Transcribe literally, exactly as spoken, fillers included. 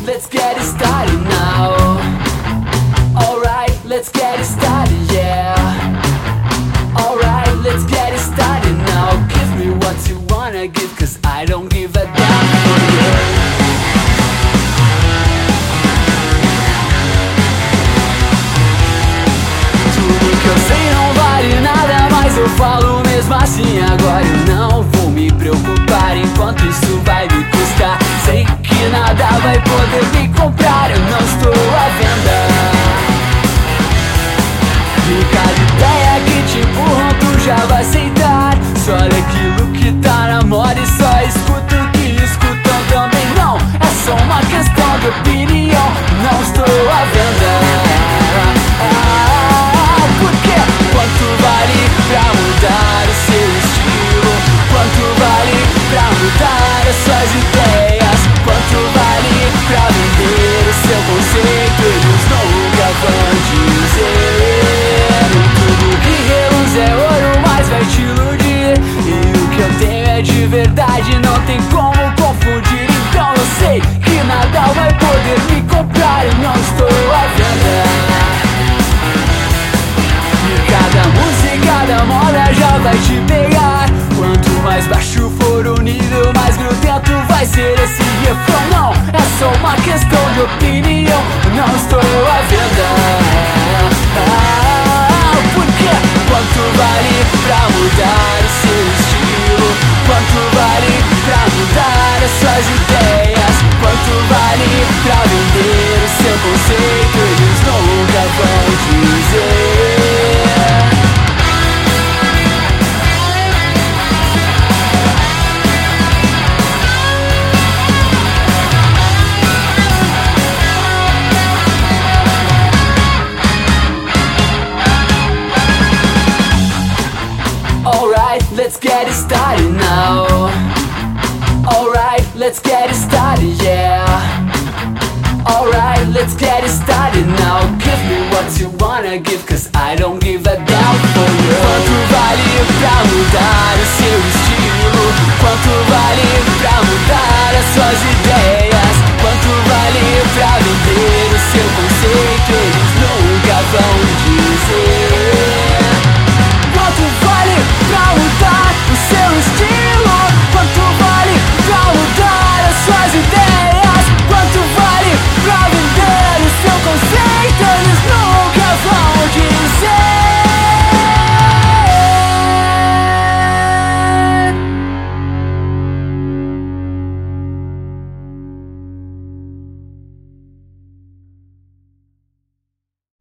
let's get it started now. Alright, let's get it started, yeah. Alright, let's get it started now. Give me what you wanna give, cause I don't give a damn for you. Tudo que eu sei não vale nada, mas eu falo mesmo assim. Agora eu não vou me preocupar enquanto isso vai me custar. Sei que nada vai poder me comprar, eu não estou à venda. E cada ideia que te empurram tu já vai aceitar. Só olha aquilo que tá na moda e só escuta o que escutam também. Não, é só uma questão de opinião, não estou à venda. Ah, por quê? Quanto vale pra mudar o seu estilo? Quanto vale pra mudar as suas ideias? Quanto vale pra vender o seu conceito? Eles nunca vão dizer. Tudo que reluz é ouro, mas vai te iludir. E o que eu tenho é de verdade, não tem como confundir. Então eu sei que nada vai poder me comprar, eu não estou à venda. E cada música, cada moda já vai te pegar. Quanto mais baixo for o nível, mais grudento vai ser esse refrão. Não, é só uma questão de opinião, não estou à venda. Ah, por quê? Quanto vale pra mudar o seu estilo? Quanto vale pra mudar as suas ideias? Quanto vale pra vender o seu conceito? Eles nunca vão dizer. Alright, let's get it started now. Alright, let's get it started, yeah. Alright, let's get it started now. Give me what you wanna give, cause I don't give a damn for you. Quanto vale pra mudar o seu estilo? Quanto vale pra mudar